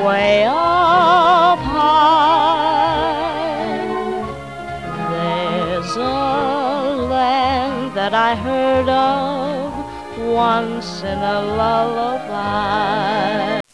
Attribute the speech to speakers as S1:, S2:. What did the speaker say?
S1: way up high. There's a land that I heard of once in a lullaby.